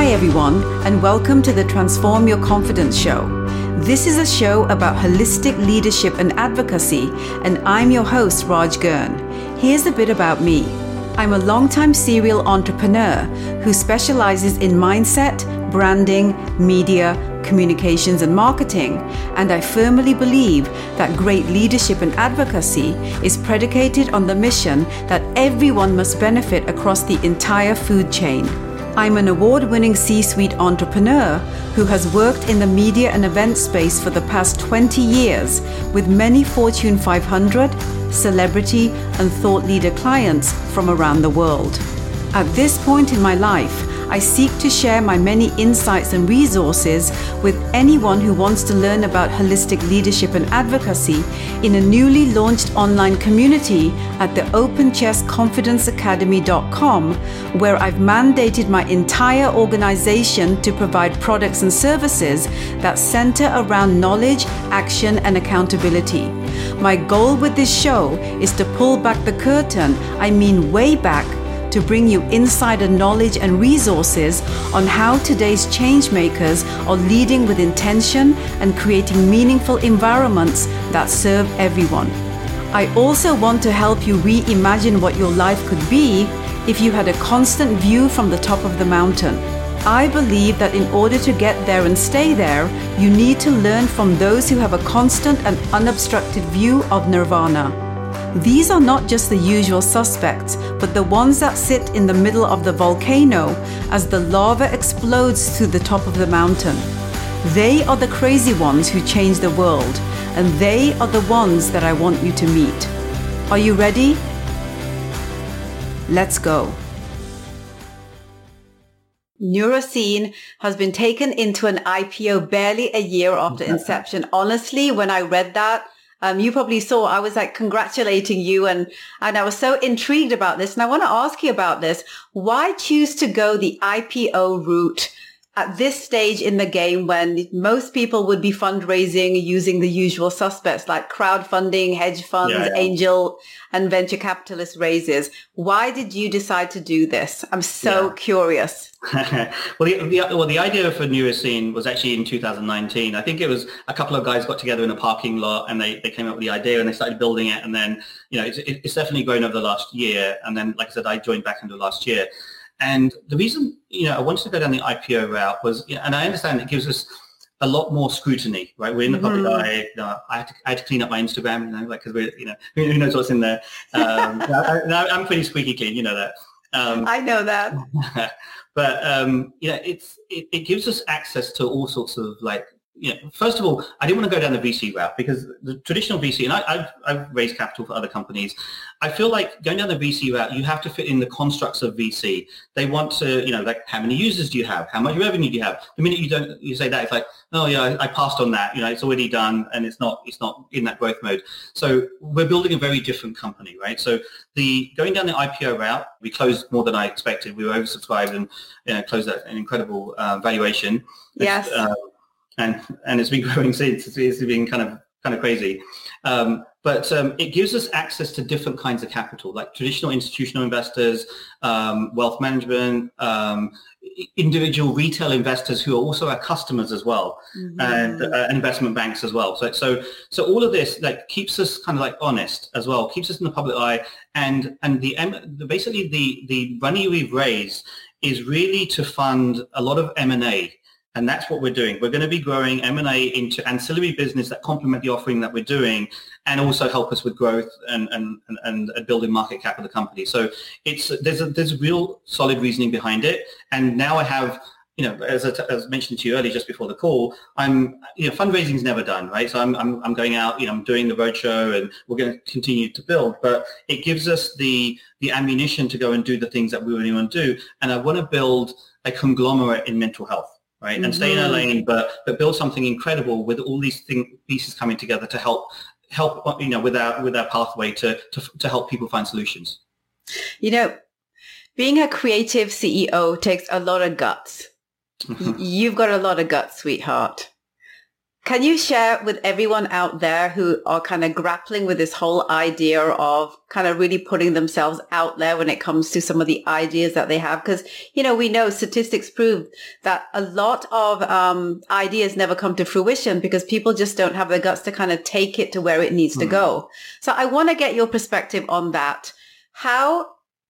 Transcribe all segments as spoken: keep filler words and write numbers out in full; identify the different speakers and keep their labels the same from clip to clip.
Speaker 1: Hi everyone, and welcome to the Transform Your Confidence show. This is a show about holistic leadership and advocacy, and I'm your host, Raj Gurn. Here's a bit about me. I'm a longtime serial entrepreneur who specializes in mindset, branding, media, communications, and marketing, and I firmly believe that great leadership and advocacy is predicated on the mission that everyone must benefit across the entire food chain. I'm an award-winning C-suite entrepreneur who has worked in the media and event space for the past twenty years with many Fortune five hundred, celebrity, and thought leader clients from around the world. At this point in my life, I seek to share my many insights and resources with anyone who wants to learn about holistic leadership and advocacy in a newly launched online community at the open chess confidence academy dot com, where I've mandated my entire organization to provide products and services that center around knowledge, action, and accountability. My goal with this show is to pull back the curtain, I mean way back, to bring you insider knowledge and resources on how today's change makers are leading with intention and creating meaningful environments that serve everyone. I also want to help you reimagine what your life could be if you had a constant view from the top of the mountain. I believe that in order to get there and stay there, you need to learn from those who have a constant and unobstructed view of nirvana. These are not just the usual suspects, but the ones that sit in the middle of the volcano as the lava explodes through the top of the mountain. They are the crazy ones who change the world, and they are the ones that I want you to meet. Are you ready? Let's go. Neuroscene has been taken into an I P O barely a year after inception. Honestly, when I read that, Um, you probably saw, I was like congratulating you and, and I was so intrigued about this. And I want to ask you about this. Why choose to go the I P O route at this stage in the game when most people would be fundraising using the usual suspects like crowdfunding, hedge funds, yeah, yeah. angel and venture capitalist raises? Why did you decide to do this? I'm so yeah. curious.
Speaker 2: well, the, the, well, the idea for Neuroscene was actually in two thousand nineteen. I think it was a couple of guys got together in a parking lot and they, they came up with the idea and they started building it. And then, you know, it's, it's definitely grown over the last year. And then, like I said, I joined back into last year. And the reason, you know, I wanted to go down the I P O route was, you know, and I understand it gives us a lot more scrutiny, right? We're in the public mm-hmm. eye. You know, I, had to, I had to clean up my Instagram, you know, like, because we're, you know, who knows what's in there. Um, I, I'm pretty squeaky clean, you know that.
Speaker 1: Um, I know that.
Speaker 2: But, um, you know, it's, it, it gives us access to all sorts of like, you know, first of all, I didn't want to go down the V C route because the traditional V C, and I, I've, I've raised capital for other companies. I feel like going down the V C route, you have to fit in the constructs of V C. They want to, you know, like how many users do you have? How much revenue do you have? The minute you don't, you say that, it's like, oh yeah, I, I passed on that. You know, it's already done and it's not, it's not in that growth mode. So we're building a very different company, right? So the going down the I P O route, we closed more than I expected. We were oversubscribed and you know, closed at an incredible uh, valuation.
Speaker 1: Yes.
Speaker 2: Uh, And, and it's been growing since. It's, it's been kind of kind of crazy. Um, but um, it gives us access to different kinds of capital, like traditional institutional investors, um, wealth management, um, individual retail investors who are also our customers as well, mm-hmm. and uh, investment banks as well. So so so all of this like keeps us kind of like honest as well, keeps us in the public eye. And and the, the basically the the money we've raised is really to fund a lot of M and A. And that's what we're doing. We're going to be growing M and A into ancillary business that complement the offering that we're doing and also help us with growth and, and, and, and building market cap of the company. So it's there's a there's a real solid reasoning behind it. And now I have, you know, as I, as mentioned to you earlier just before the call, I'm, you know, fundraising is never done, right? So I'm, I'm, I'm going out, you know, I'm doing the roadshow and we're going to continue to build, but it gives us the, the ammunition to go and do the things that we really want to do. And I want to build a conglomerate in mental health. Right, and mm-hmm. stay in our lane, but but build something incredible with all these thing, pieces coming together to help help you know with our with our pathway to to to help people find solutions.
Speaker 1: You know, being a creative C E O takes a lot of guts. You've got a lot of guts, sweetheart. Can you share with everyone out there who are kind of grappling with this whole idea of kind of really putting themselves out there when it comes to some of the ideas that they have? Because, you know, we know statistics prove that a lot of um, ideas never come to fruition because people just don't have the guts to kind of take it to where it needs mm. to go. So I want to get your perspective on that. How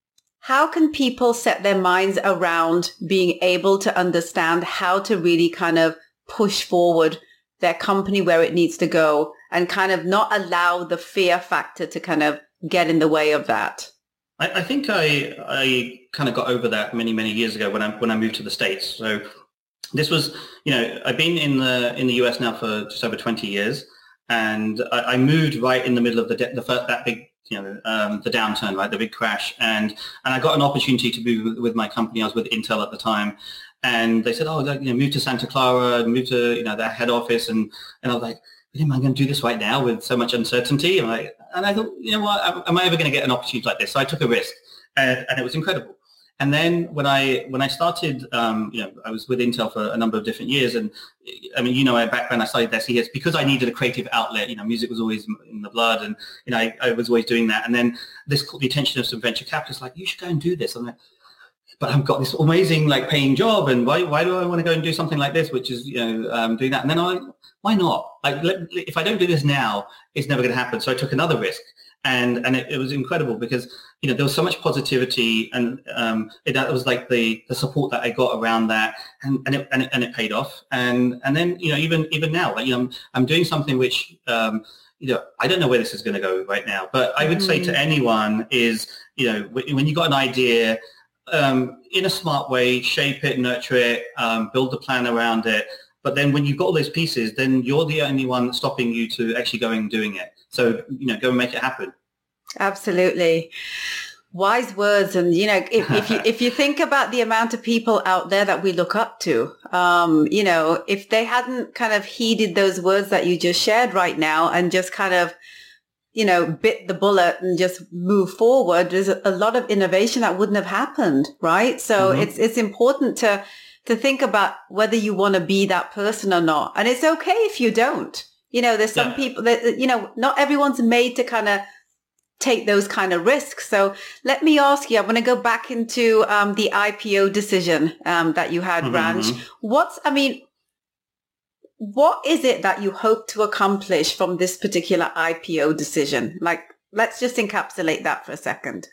Speaker 1: How can people set their minds around being able to understand how to really kind of push forward their company where it needs to go and kind of not allow the fear factor to kind of get in the way of that?
Speaker 2: I, I think I I kind of got over that many, many years ago when I when I moved to the States. So this was, you know, I've been in the in the U S now for just over twenty years, and I, I moved right in the middle of the the first, that big, you know, um, the downturn, right, the big crash, and and I got an opportunity to move with my company. I was with Intel at the time. And they said, oh, you know, move to Santa Clara, move to, you know, their head office. And, and I was like, am I going to do this right now with so much uncertainty? And I, and I thought, you know what, am I ever going to get an opportunity like this? So I took a risk, and, and it was incredible. And then when I when I started, um, you know, I was with Intel for a number of different years. And I mean, you know, my background, I studied there. So yes, because I needed a creative outlet, you know, music was always in the blood, and, you know, I, I was always doing that. And then this caught the attention of some venture capitalists, like, you should go and do this. I'm like, but I've got this amazing, like, paying job, and why why do I want to go and do something like this, which is, you know, um, doing that? And then I, why not? Like, let, if I don't do this now, it's never going to happen. So I took another risk, and and it, it was incredible because, you know, there was so much positivity, and um, it, that was like the the support that I got around that, and and it, and it and it paid off. And and then, you know, even even now, like, you know, I'm, I'm doing something which, um, you know, I don't know where this is going to go right now, but I would mm. say to anyone is, you know, when you got an idea, um, in a smart way, shape it, nurture it, um, build the plan around it. But then when you've got all those pieces, then you're the only one stopping you to actually going and doing it. So, you know, go and make it happen.
Speaker 1: Absolutely. Wise words. And, you know, if, if you if you think about the amount of people out there that we look up to, um, you know, if they hadn't kind of heeded those words that you just shared right now and just kind of, you know, bit the bullet and just move forward, there's a lot of innovation that wouldn't have happened, right? So mm-hmm. it's it's important to to think about whether you want to be that person or not. And it's okay if you don't. You know, there's some yeah. people that, you know, not everyone's made to kind of take those kind of risks. So let me ask you, I'm going to go back into um, the I P O decision um, that you had, mm-hmm. Ranj. What's, I mean, what is it that you hope to accomplish from this particular I P O decision? Like, let's just encapsulate that for a second.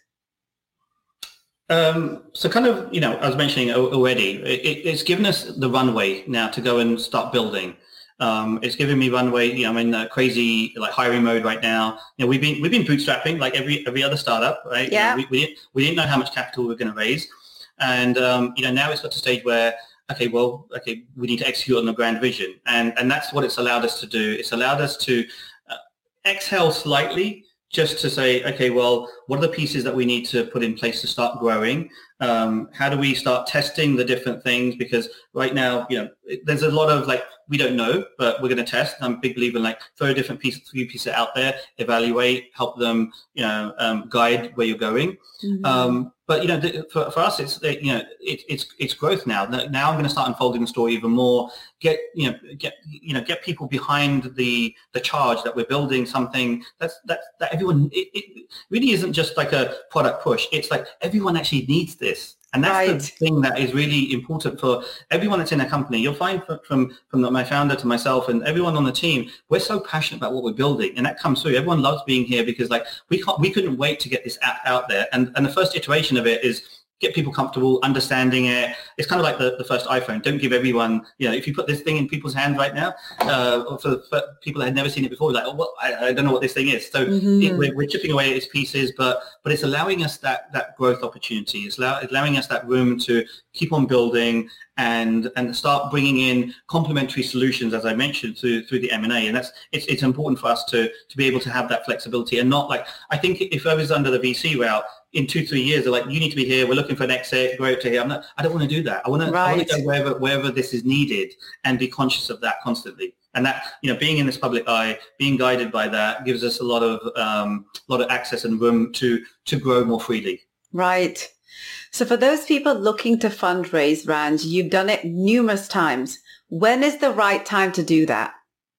Speaker 2: Um, so kind of, you know, I was mentioning already, it, it's given us the runway now to go and start building. Um, it's given me runway. You know, I'm in a crazy like hiring mode right now. You know, we've been we've been bootstrapping like every every other startup, right?
Speaker 1: Yeah.
Speaker 2: You know, we, we didn't we didn't know how much capital we were going to raise, and um, you know, now it's got to a stage where, okay, well, okay, we need to execute on the grand vision, and and that's what it's allowed us to do. It's allowed us to uh, exhale slightly, just to say, okay, well, what are the pieces that we need to put in place to start growing? Um, how do we start testing the different things? Because right now, you know, there's a lot of like, we don't know, but we're going to test. I'm a big believer in like throw a different piece, few pieces out there, evaluate, help them, you know, um, guide where you're going. Mm-hmm. Um, but, you know, for, for us, it's, you know, it, it's, it's growth now. Now I'm going to start unfolding the story even more, get, you know, get, you know, get people behind the, the charge that we're building something that's, that, that everyone, it, it really isn't just like a product push. It's like everyone actually needs this. And that's right. The thing that is really important for everyone that's in a company. You'll find from, from, from my founder to myself and everyone on the team, we're so passionate about what we're building. And that comes through. Everyone loves being here because like we can't, we couldn't wait to get this app out there. And, and the first iteration of it is get people comfortable, understanding it. It's kind of like the, the first iPhone. Don't give everyone, you know, if you put this thing in people's hands right now, uh, for, for people that had never seen it before, like, oh, well, I, I don't know what this thing is. So mm-hmm. it, we're, we're chipping away at its pieces, but but it's allowing us that that growth opportunity. It's allow, allowing us that room to keep on building and and start bringing in complementary solutions, as I mentioned, through through the M and A. And that's it's it's important for us to to be able to have that flexibility and not like, I think if I was under the V C route, in two, three years, they're like, you need to be here. We're looking for an exit. Go out to here. I'm not, I don't want to do that. I want to, right. I want to go wherever, wherever this is needed and be conscious of that constantly. And that, you know, being in this public eye, being guided by that gives us a lot of, um, lot of access and room to, to grow more freely.
Speaker 1: Right. So for those people looking to fundraise, Ranj, you've done it numerous times. When is the right time to do that?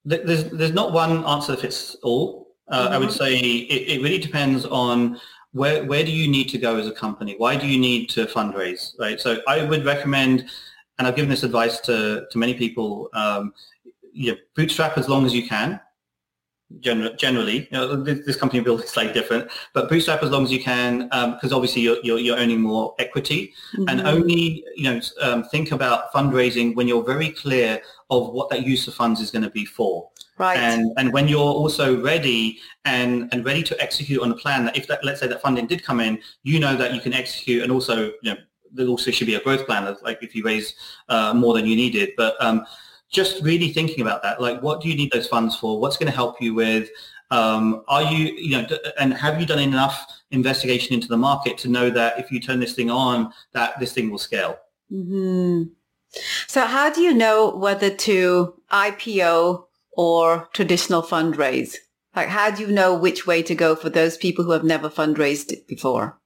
Speaker 2: there's there's not one answer that fits all. Uh, mm-hmm. I would say it, it really depends on where where do you need to go as a company? Why do you need to fundraise, right? So I would recommend, and I've given this advice to, to many people, um, you know, bootstrap as long as you can. General, generally, you know, this, this company build is slightly different, but bootstrap as long as you can, because um, obviously you're, you're you're earning more equity, mm-hmm. and only you know um, think about fundraising when you're very clear of what that use of funds is going to be for.
Speaker 1: Right.
Speaker 2: And and when you're also ready and and ready to execute on a plan that if that let's say that funding did come in, you know that you can execute, and also you know there also should be a growth plan, like if you raise uh, more than you needed, but. Um, Just really thinking about that, like what do you need those funds for? What's going to help you with? Um, are you, you know, and have you done enough investigation into the market to know that if you turn this thing on, that this thing will scale?
Speaker 1: Mm-hmm. So how do you know whether to I P O or traditional fundraise? Like how do you know which way to go for those people who have never fundraised before?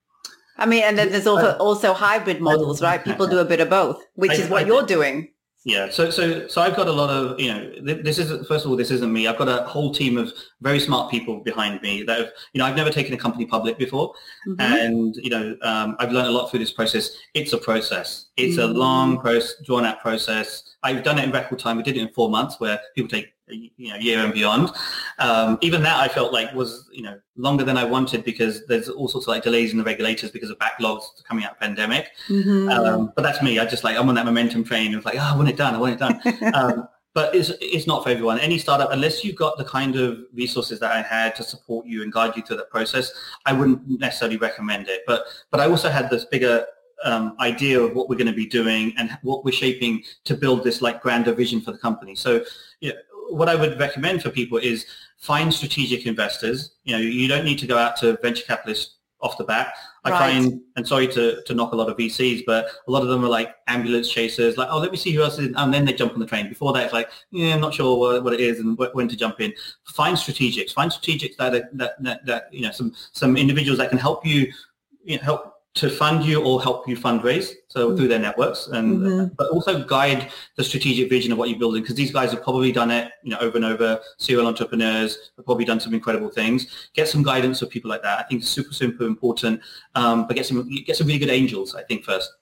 Speaker 1: I mean, and then there's also, also hybrid models, right? People do a bit of both, which is what you're doing.
Speaker 2: Yeah, so so so I've got a lot of, you know, this isn't, first of all, this isn't me. I've got a whole team of very smart people behind me that have, you know, I've never taken a company public before. Mm-hmm. And, you know, um, I've learned a lot through this process. It's a process. It's mm-hmm. a long, process, drawn out process. I've done it in record time. We did it in four months where people take, you know, year and beyond. Um, even that I felt like was, you know, longer than I wanted because there's all sorts of like delays in the regulators because of backlogs coming out of pandemic. Mm-hmm. Um, but that's me. I just like, I'm on that momentum train. It's like, oh, I want it done. I want it done. um, but it's, it's not for everyone. Any startup, unless you've got the kind of resources that I had to support you and guide you through that process, I wouldn't necessarily recommend it. But, but I also had this bigger Um, idea of what we're going to be doing and what we're shaping to build this like grander vision for the company. So, you know, what I would recommend for people is find strategic investors. You know, you don't need to go out to venture capitalists off the bat. I
Speaker 1: right.
Speaker 2: find, and sorry to, to knock a lot of V Cs, but a lot of them are like ambulance chasers, like, oh, let me see who else is, and then they jump on the train. Before that, it's like, yeah, I'm not sure what, what it is and when to jump in. Find strategics. Find strategics that, that, that, that you know, some, some individuals that can help you, you know, help to fund you or help you fundraise, so mm-hmm. through their networks, and mm-hmm. but also guide the strategic vision of what you're building, because these guys have probably done it, you know, over and over. Serial entrepreneurs have probably done some incredible things. Get some guidance of people like that. I think it's super, super important. Um, but get some get some really good angels, I think, first.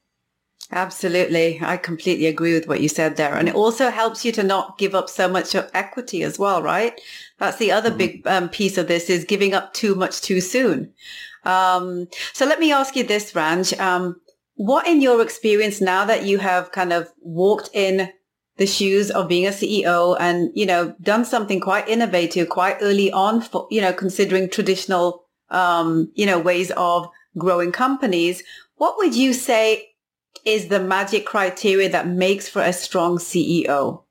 Speaker 1: Absolutely. I completely agree with what you said there. And it also helps you to not give up so much of equity as well, right? That's the other mm-hmm. big um, piece of this, is giving up too much too soon. Um, so let me ask you this, Ranj. Um, what in your experience, now that you have kind of walked in the shoes of being a C E O and, you know, done something quite innovative quite early on for, you know, considering traditional, um, you know, ways of growing companies, what would you say is the magic criteria that makes for a strong C E O?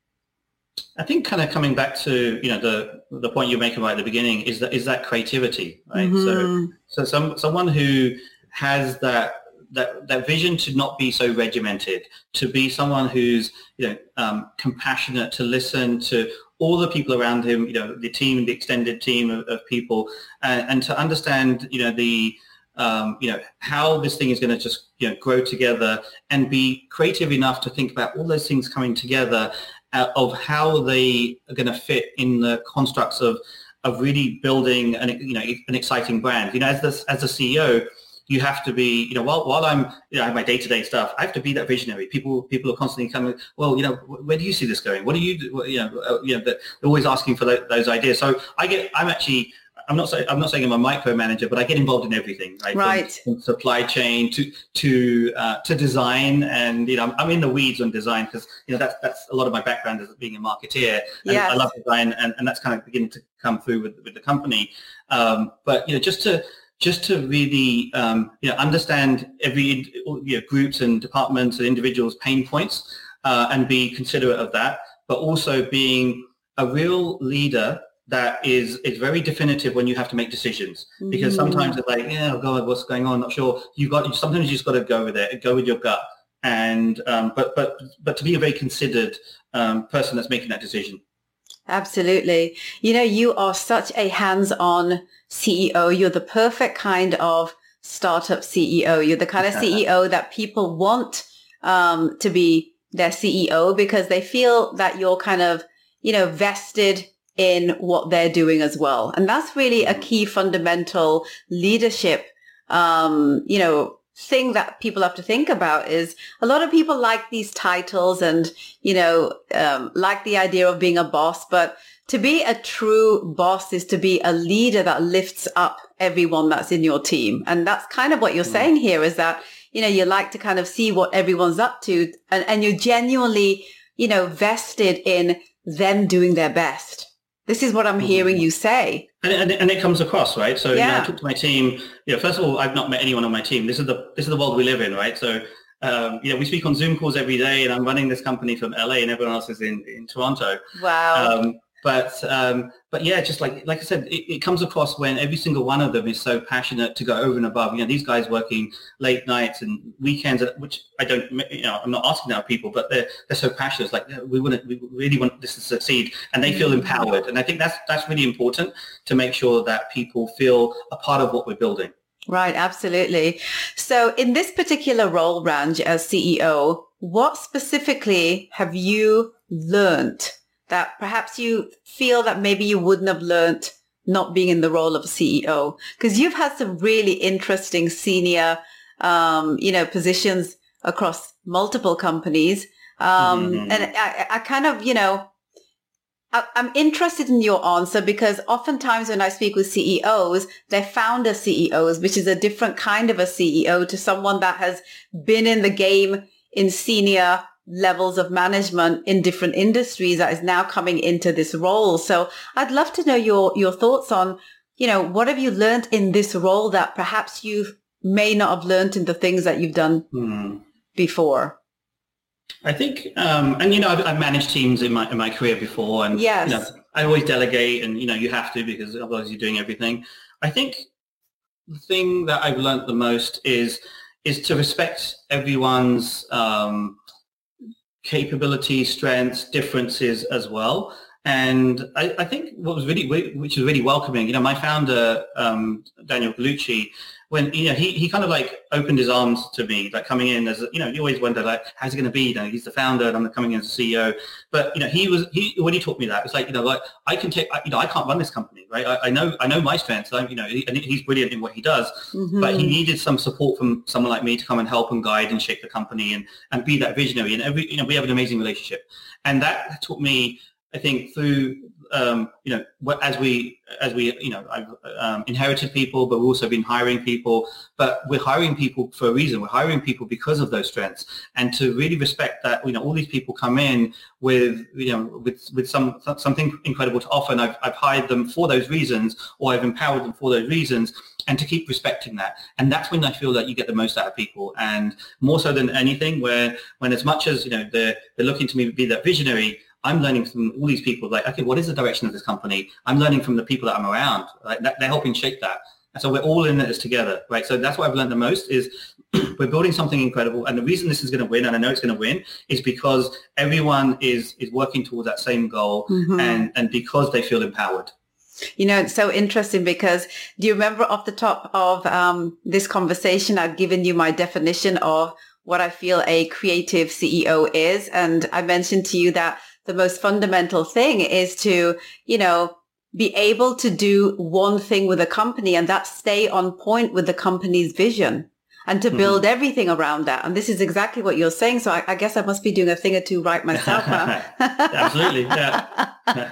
Speaker 2: I think kind of coming back to, you know, the the point you're making right at the beginning is that is that creativity, right? Mm-hmm. So so some someone who has that that that vision to not be so regimented, to be someone who's, you know, um, compassionate, to listen to all the people around him, you know, the team, the extended team of, of people, and, and to understand, you know, the Um, you know, how this thing is going to just, you know, grow together, and be creative enough to think about all those things coming together, uh, of how they are going to fit in the constructs of of really building an, you know, an exciting brand. You know, as this, as a C E O, you have to be, you know, while while I'm, you know, I have my day-to-day stuff, I have to be that visionary. People people are constantly coming, well, you know, where do you see this going? What do you do? You know, uh, you know, they're always asking for the, those ideas. So I get, I'm actually. I'm not saying I'm not saying I'm a micromanager, but I get involved in everything, right?
Speaker 1: Right.
Speaker 2: From, from supply chain to to uh, to design, and you know, I'm, I'm in the weeds on design because you know that's that's a lot of my background as being a marketeer. And
Speaker 1: yes.
Speaker 2: I love design, and, and that's kind of beginning to come through with with the company. Um, but you know, just to just to really um, you know understand every you know, groups and departments and individuals' pain points, uh, and be considerate of that, but also being a real leader that is is very definitive when you have to make decisions, because mm-hmm. sometimes it's like, yeah, oh God, what's going on? Not sure. You've got sometimes you just got to go with it, go with your gut, and um, but but but to be a very considered um, person that's making that decision.
Speaker 1: Absolutely. You know, you are such a hands-on C E O. You're the perfect kind of startup C E O. You're the kind of C E O that people want um, to be their C E O, because they feel that you're kind of you know, vested in what they're doing as well. And that's really a key fundamental leadership, um, you know, thing that people have to think about. Is a lot of people like these titles and, you know, um, like the idea of being a boss, but to be a true boss is to be a leader that lifts up everyone that's in your team. And that's kind of what you're mm. saying here, is that, you know, you like to kind of see what everyone's up to, and, and you're genuinely, you know, vested in them doing their best. This is what I'm hearing you say.
Speaker 2: And, and, and it comes across, right? So
Speaker 1: yeah.
Speaker 2: you know, I talk to my team, you know, first of all, I've not met anyone on my team. This is the, this is the world we live in, right? So, um, you know, we speak on Zoom calls every day, and I'm running this company from L A and everyone else is in, in Toronto.
Speaker 1: Wow.
Speaker 2: Um, But um, but yeah, just like like I said, it, it comes across when every single one of them is so passionate to go over and above. You know, these guys working late nights and weekends, which I don't, you know, I'm not asking that of people, but they're they're so passionate. It's like, yeah, we want to, we really want this to succeed, and they feel empowered. And I think that's that's really important to make sure that people feel a part of what we're building.
Speaker 1: Right, absolutely. So in this particular role, Ranj, as C E O, what specifically have you learned that perhaps you feel that maybe you wouldn't have learned not being in the role of a C E O? Because you've had some really interesting senior, um, you know, positions across multiple companies. Um, mm-hmm. And I, I kind of, you know, I, I'm interested in your answer, because oftentimes when I speak with C E Os, they're founder C E Os, which is a different kind of a C E O to someone that has been in the game in senior levels of management in different industries that is now coming into this role. So I'd love to know your, your thoughts on, you know, what have you learned in this role that perhaps you may not have learned in the things that you've done hmm. before?
Speaker 2: I think, um, and, you know, I've, I've managed teams in my in my career before, and
Speaker 1: yes.
Speaker 2: you know, I always delegate, and, you know, you have to, because otherwise you're doing everything. I think the thing that I've learned the most is, is to respect everyone's, um, capabilities, strengths, differences as well. And I, I think what was really, which is really welcoming, you know, my founder, um, Daniel Gallucci, when, you know, he, he kind of like opened his arms to me, like coming in as, you know, you always wonder, like, how's he going to be? You know, he's the founder and I'm coming in as a C E O. But, you know, he was, he, when he taught me that, it's like, you know, like, I can take, you know, I can't run this company, right? I, I know, I know my strengths, I'm, you know, he, and he's brilliant in what he does, mm-hmm. but he needed some support from someone like me to come and help and guide and shape the company and, and be that visionary. And every, you know, we have an amazing relationship. And that taught me, I think, through, um, you know, as we, as we, you know, I've um, inherited people, but we've also been hiring people, but we're hiring people for a reason. We're hiring people because of those strengths, and to really respect that, you know, all these people come in with, you know, with, with some, something incredible to offer. And I've, I've hired them for those reasons, or I've empowered them for those reasons, and to keep respecting that. And that's when I feel that you get the most out of people. And more so than anything, where, when as much as, you know, they're, they're looking to me to be that visionary, I'm learning from all these people, like, okay, what is the direction of this company? I'm learning from the people that I'm around. Like, that, they're helping shape that. And so we're all in this together, right? So that's what I've learned the most is we're building something incredible. And the reason this is going to win, and I know it's going to win, is because everyone is is working towards that same goal, mm-hmm. and, and because they feel empowered.
Speaker 1: You know, it's so interesting, because do you remember off the top of um, this conversation, I've given you my definition of what I feel a creative C E O is. And I mentioned to you that the most fundamental thing is to, you know, be able to do one thing with a company, and that stay on point with the company's vision, and to build mm-hmm. everything around that. And this is exactly what you're saying. So I, I guess I must be doing a thing or two right myself. Huh?
Speaker 2: Absolutely. Yeah.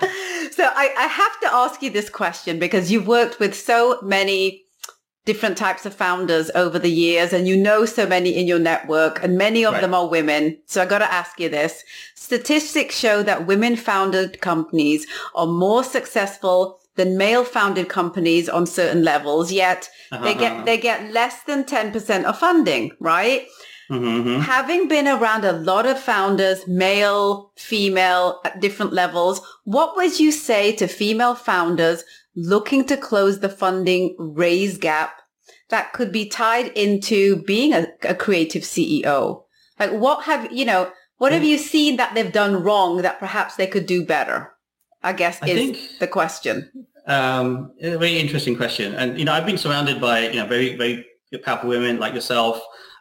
Speaker 1: So I, I have to ask you this question, because you've worked with so many different types of founders over the years, and you know so many in your network, and many of right. them are women. So I got to ask you this. Statistics show that women-founded companies are more successful than male-founded companies on certain levels, yet uh-huh. they get they get less than ten percent of funding, right? Mm-hmm. Having been around a lot of founders, male, female, at different levels, what would you say to female founders looking to close the funding raise gap that could be tied into being a, a creative C E O? Like, what have, you know, what have you seen that they've done wrong that perhaps they could do better? I guess I is think, the question.
Speaker 2: Um, a very interesting question. And, you know, I've been surrounded by, you know, very, very powerful women like yourself.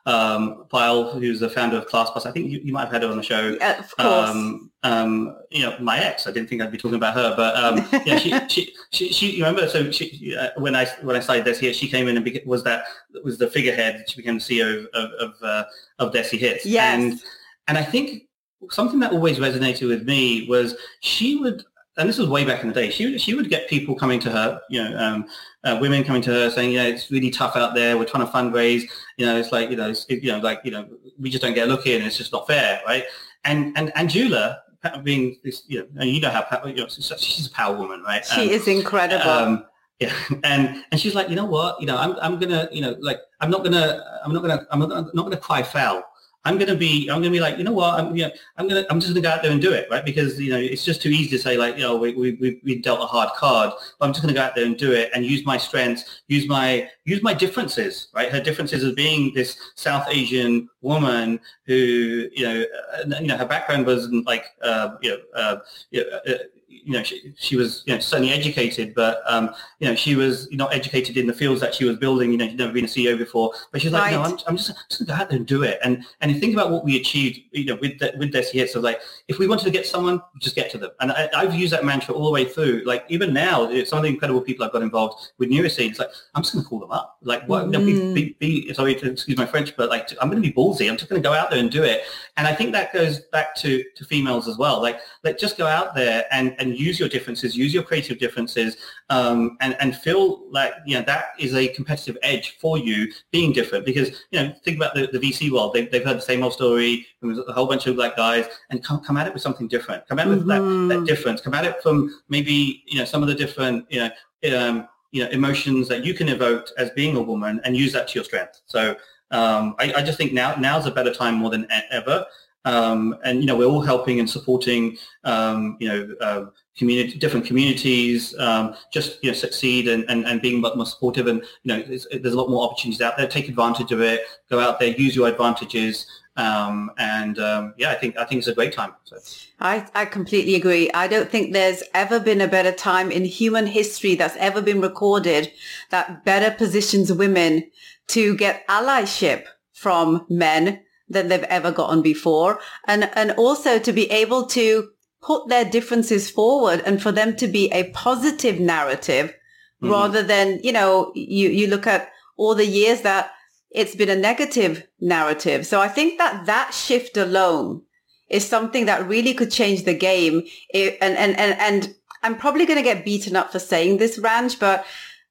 Speaker 2: um, Pyle, who's the founder of ClassPass. I think you, you might have had her on the show.
Speaker 1: Yeah, of course.
Speaker 2: Um, um, you know, my ex. I didn't think I'd be talking about her, but um, yeah, she, she, she, she. You remember? So she, uh, when I when I started Desi Hits, she came in and beca- was that was the figurehead. She became the C E O of of uh, of Desi Hits.
Speaker 1: Yes.
Speaker 2: And and I think something that always resonated with me was she would. And this was way back in the day. She would, she would get people coming to her, you know, um, uh, women coming to her saying, yeah, it's really tough out there. We're trying to fundraise. You know, it's like, you know, it's, you know, like, you know, we just don't get a look in. It's just not fair, right? And and Angela, being this, you know, and you know how, you know, she's a power woman, right?
Speaker 1: She
Speaker 2: um,
Speaker 1: is incredible.
Speaker 2: Um, yeah, and and she's like, you know what, you know, I'm I'm gonna, you know, like I'm not gonna, I'm not gonna, I'm not gonna, not gonna cry foul. I'm going to be, I'm going to be like, you know what, I'm, you know, I'm going to, I'm just going to go out there and do it, right? Because, you know, it's just too easy to say like, you know, we, we, we dealt a hard card, but I'm just going to go out there and do it and use my strengths, use my, use my differences, right? Her differences as being this South Asian woman who, you know, uh, you know, her background wasn't like, uh, you know, uh, you know, uh, you know, she, she was, you know, certainly educated, but, um, you know, she was not educated in the fields that she was building. You know, she'd never been a C E O before, but she's like,
Speaker 1: Right.
Speaker 2: no, I'm, I'm just, just going to go out there and do it. And and you think about what we achieved, you know, with the, with Desi Hits. So like, if we wanted to get someone, just get to them. And I, I've used that mantra all the way through. Like even now, some of the incredible people I've got involved with Neuroscene, it's like, I'm just going to call them up. Like, what?
Speaker 1: Mm.
Speaker 2: You know, be, be, be, sorry to excuse my French, but like, I'm going to be ballsy. I'm just going to go out there and do it. And I think that goes back to, to females as well. Like, like just go out there and, and use your differences, use your creative differences, um, and, and feel like, you know, that is a competitive edge for you being different. Because, you know, think about the, the V C world. They've, they've heard the same old story from a whole bunch of black guys, and come, come at it with something different. Come at it with
Speaker 1: Mm-hmm.
Speaker 2: that, that difference. Come at it from maybe, you know, some of the different, you know, um, you know, emotions that you can evoke as being a woman, and use that to your strength. So um, I, I just think now now's a better time more than ever. Um, and, you know, we're all helping and supporting, um, you know, uh, community, different communities, um, just, you know, succeed and, and, and being more supportive. And, you know, there's, there's a lot more opportunities out there. Take advantage of it. Go out there, use your advantages. Um, and, um, yeah, I think, I think it's a great time. So.
Speaker 1: I, I completely agree. I don't think there's ever been a better time in human history that's ever been recorded that better positions women to get allyship from men than they've ever gotten before. And, and also to be able to put their differences forward and for them to be a positive narrative mm-hmm. rather than, you know, you, you look at all the years that it's been a negative narrative. So I think that that shift alone is something that really could change the game. It, and, and, and, and I'm probably going to get beaten up for saying this, Ranj, but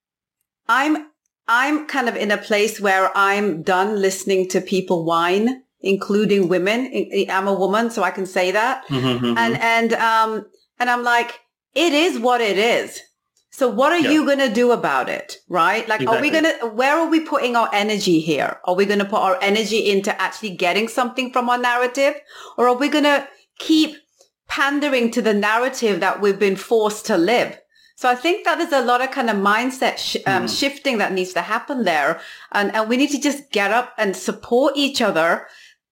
Speaker 1: I'm, I'm kind of in a place where I'm done listening to people whine, including women. I'm a woman, so I can say that. Mm-hmm, mm-hmm. And, and, um, and I'm like, it is what it is. So what are yeah. you going to do about it? Right? Like, exactly. Are we going to, where are we putting our energy here? Are we going to put our energy into actually getting something from our narrative? Or are we going to keep pandering to the narrative that we've been forced to live? So I think that there's a lot of kind of mindset sh- um, mm. shifting that needs to happen there. And, and we need to just get up and support each other,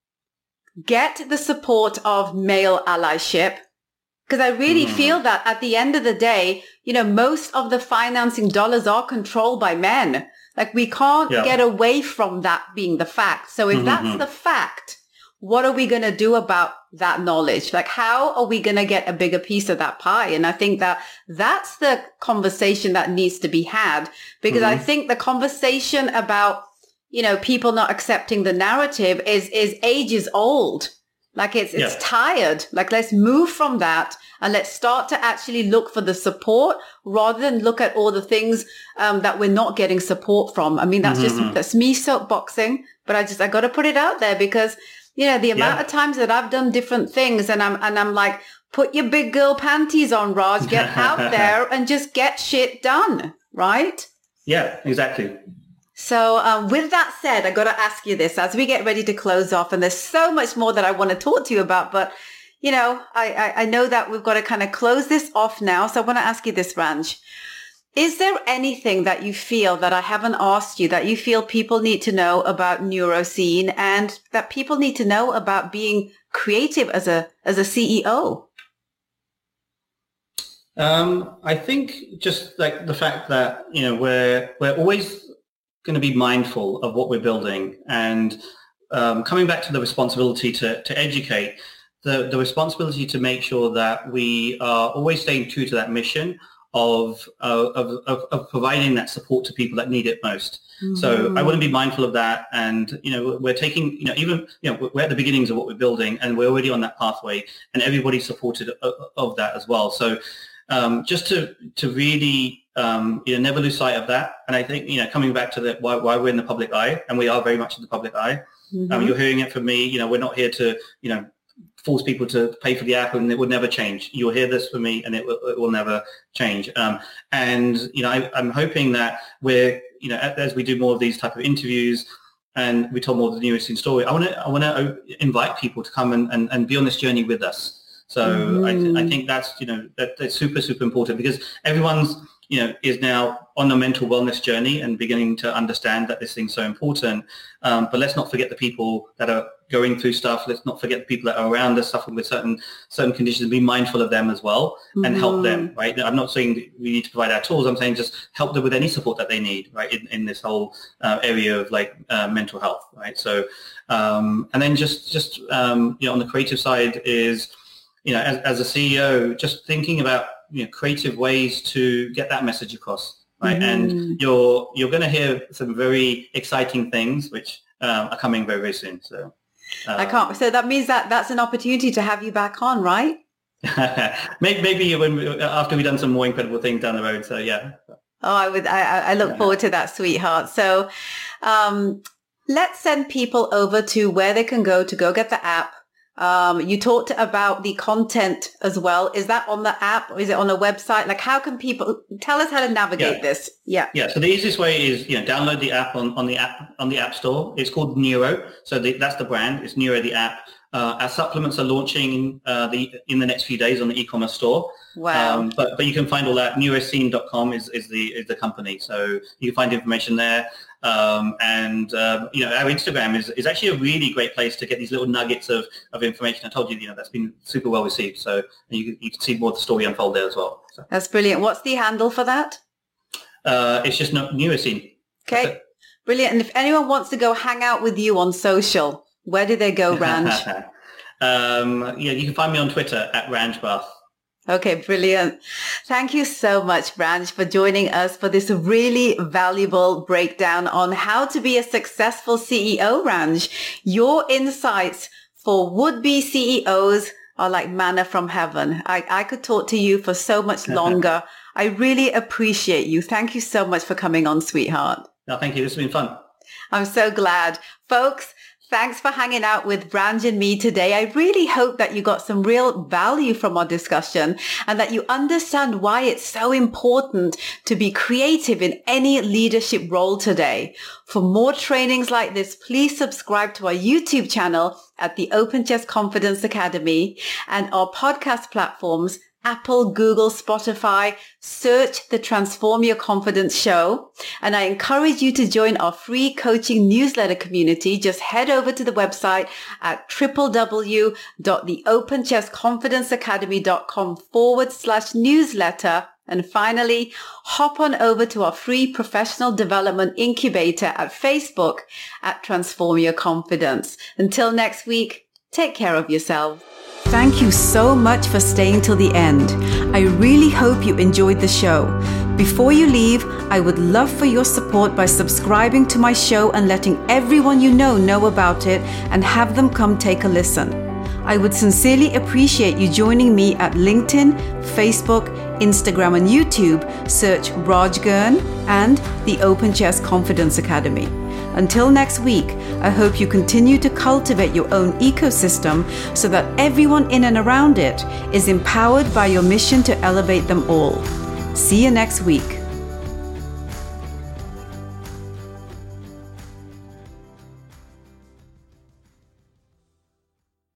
Speaker 1: get the support of male allyship. Because I really mm. feel that at the end of the day, you know, most of the financing dollars are controlled by men. Like we can't yeah. get away from that being the fact. So if mm-hmm. that's the fact, what are we going to do about that knowledge? Like, how are we going to get a bigger piece of that pie? And I think that that's the conversation that needs to be had, because mm-hmm. I think the conversation about, you know, people not accepting the narrative is, is ages old. Like it's, it's yeah. tired. Like, let's move from that and let's start to actually look for the support rather than look at all the things um, that we're not getting support from. I mean, that's mm-hmm. just, that's me soapboxing, but I just, I got to put it out there because, you know, the amount yeah. of times that I've done different things and I'm, and I'm like, put your big girl panties on, Raj, get out there and just get shit done. Right?
Speaker 2: Yeah, exactly.
Speaker 1: So um, with that said, I got to ask you this as we get ready to close off, and there's so much more that I want to talk to you about, but you know, I, I, I know that we've got to kind of close this off now. So I want to ask you this, Ranj. Is there anything that you feel that I haven't asked you that you feel people need to know about Neuroscene and that people need to know about being creative as a as a C E O?
Speaker 2: Um, I think just like the fact that, you know, we're we're always going to be mindful of what we're building, and um, coming back to the responsibility to, to educate, the, the responsibility to make sure that we are always staying true to that mission of, uh, of, of, of providing that support to people that need it most. Mm-hmm. So I want to be mindful of that. And, you know, we're taking, you know, even, you know, we're at the beginnings of what we're building and we're already on that pathway and everybody's supported of, of that as well. So um, just to, to really, um, you know, never lose sight of that. And I think, you know, coming back to the, why, why we're in the public eye, and we are very much in the public eye. Mm-hmm. Um, you're hearing it from me, you know, we're not here to, you know, force people to pay for the app, and it would never change. You'll hear this from me and it, it will never change. Um, and, you know, I, I'm hoping that we're, you know, as we do more of these type of interviews and we tell more of the newest in story, I want to I want to invite people to come and, and, and be on this journey with us. So mm. I, th- I think that's, you know, that, that's super, super important because everyone's, you know, is now on a mental wellness journey and beginning to understand that this thing's so important. Um, but let's not forget the people that are going through stuff. Let's not forget the people that are around us suffering with certain certain conditions. Be mindful of them as well and mm-hmm. help them, right? I'm not saying that we need to provide our tools. I'm saying just help them with any support that they need, right, in, in this whole uh, area of like uh, mental health, right? So, um, and then just, just um, you know, on the creative side is, you know, as, as a C E O, just thinking about, you know, creative ways to get that message across, right? Mm. And you're you're going to hear some very exciting things which um, are coming very, very soon. So uh,
Speaker 1: I can't. So that means that that's an opportunity to have you back on, right?
Speaker 2: maybe maybe when we, after we've done some more incredible things down the road. So yeah.
Speaker 1: Oh, I would. I, I look yeah. forward to that, sweetheart. So um, let's send people over to where they can go to go get the app. Um, you talked about the content as well. Is that on the app or is it on a website? Like, how can people tell us how to navigate yeah. this? Yeah.
Speaker 2: Yeah. So the easiest way is, you know, download the app on, on the app, on the app store. It's called Neuro. So the, that's the brand. It's Neuro, the app. Uh, our supplements are launching uh, the in the next few days on the e-commerce store.
Speaker 1: Wow!
Speaker 2: Um, but but you can find all that. Neuroscene dot com is, is the is the company, so you can find information there. Um, and uh, you know, our Instagram is, is actually a really great place to get these little nuggets of, of information. I told you, you know, that's been super well received. So you you can see more of the story unfold there as well. So.
Speaker 1: That's brilliant. What's the handle for that?
Speaker 2: Uh, it's just Neuroscene.
Speaker 1: Okay, brilliant. And if anyone wants to go hang out with you on social, where do they go, Ranj?
Speaker 2: um, yeah, you can find me on Twitter at Ranj Bath.
Speaker 1: Okay, brilliant. Thank you so much, Ranj, for joining us for this really valuable breakdown on how to be a successful C E O, Ranj. Your insights for would-be C E Os are like manna from heaven. I, I could talk to you for so much longer. I really appreciate you. Thank you so much for coming on, sweetheart.
Speaker 2: No, thank you. This has been fun.
Speaker 1: I'm so glad. Folks, thanks for hanging out with Ranj and me today. I really hope that you got some real value from our discussion and that you understand why it's so important to be creative in any leadership role today. For more trainings like this, please subscribe to our YouTube channel at the Open Chest Confidence Academy and our podcast platforms, Apple, Google, Spotify. Search the Transform Your Confidence show. And I encourage you to join our free coaching newsletter community. Just head over to the website at www.theopenchestconfidenceacademy.com forward slash newsletter. And finally, hop on over to our free professional development incubator at Facebook at Transform Your Confidence. Until next week, take care of yourself. Thank you so much for staying till the end. I really hope you enjoyed the show. Before you leave, I would love for your support by subscribing to my show and letting everyone you know know about it and have them come take a listen. I would sincerely appreciate you joining me at LinkedIn, Facebook, Instagram, and YouTube. Search Raj Gurn and the Open Chest Confidence Academy. Until next week, I hope you continue to cultivate your own ecosystem so that everyone in and around it is empowered by your mission to elevate them all. See you next week.